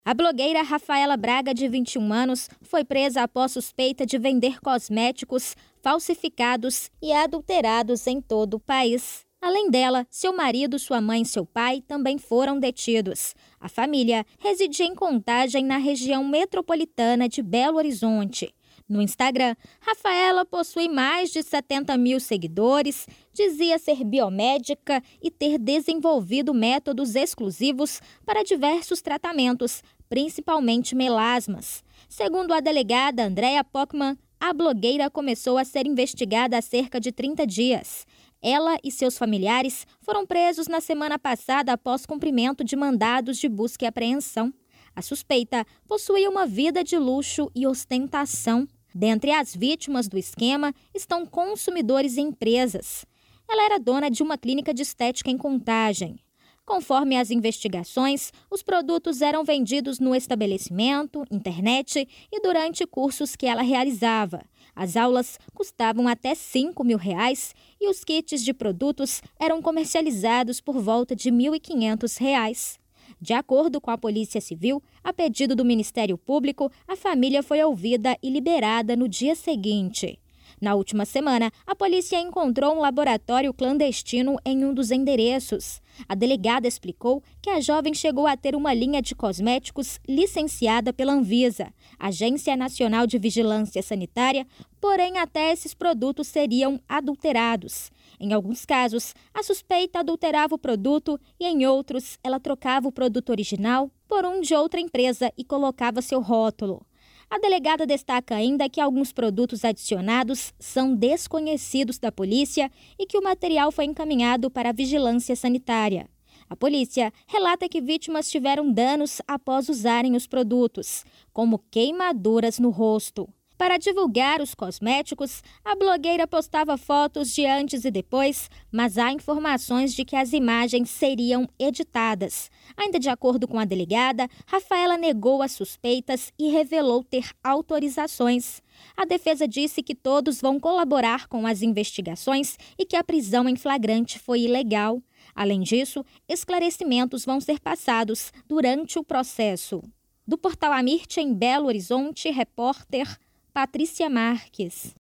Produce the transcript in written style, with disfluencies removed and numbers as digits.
A blogueira Rafaela Braga, de 21 anos, foi presa após suspeita de vender cosméticos falsificados e adulterados em todo o país. Além dela, seu marido, sua mãe e seu pai também foram detidos. A família residia em Contagem, na região metropolitana de Belo Horizonte. No Instagram, Rafaela possui mais de 70 mil seguidores, dizia ser biomédica e ter desenvolvido métodos exclusivos para diversos tratamentos, principalmente melasmas. Segundo a delegada Andréa Pockmann, a blogueira começou a ser investigada há cerca de 30 dias. Ela e seus familiares foram presos na semana passada após cumprimento de mandados de busca e apreensão. A suspeita possuía uma vida de luxo e ostentação. Dentre as vítimas do esquema estão consumidores e empresas. Ela era dona de uma clínica de estética em Contagem. Conforme as investigações, os produtos eram vendidos no estabelecimento, internet e durante cursos que ela realizava. As aulas custavam até R$5.000 e os kits de produtos eram comercializados por volta de R$1.500. De acordo com a Polícia Civil, a pedido do Ministério Público, a família foi ouvida e liberada no dia seguinte. Na última semana, a polícia encontrou um laboratório clandestino em um dos endereços. A delegada explicou que a jovem chegou a ter uma linha de cosméticos licenciada pela Anvisa, Agência Nacional de Vigilância Sanitária, porém até esses produtos seriam adulterados. Em alguns casos, a suspeita adulterava o produto e em outros, ela trocava o produto original por um de outra empresa e colocava seu rótulo. A delegada destaca ainda que alguns produtos adicionados são desconhecidos da polícia e que o material foi encaminhado para a vigilância sanitária. A polícia relata que vítimas tiveram danos após usarem os produtos, como queimaduras no rosto. Para divulgar os cosméticos, a blogueira postava fotos de antes e depois, mas há informações de que as imagens seriam editadas. Ainda de acordo com a delegada, Rafaela negou as suspeitas e revelou ter autorizações. A defesa disse que todos vão colaborar com as investigações e que a prisão em flagrante foi ilegal. Além disso, esclarecimentos vão ser passados durante o processo. Do Portal Amirte, em Belo Horizonte, repórter Patrícia Marques.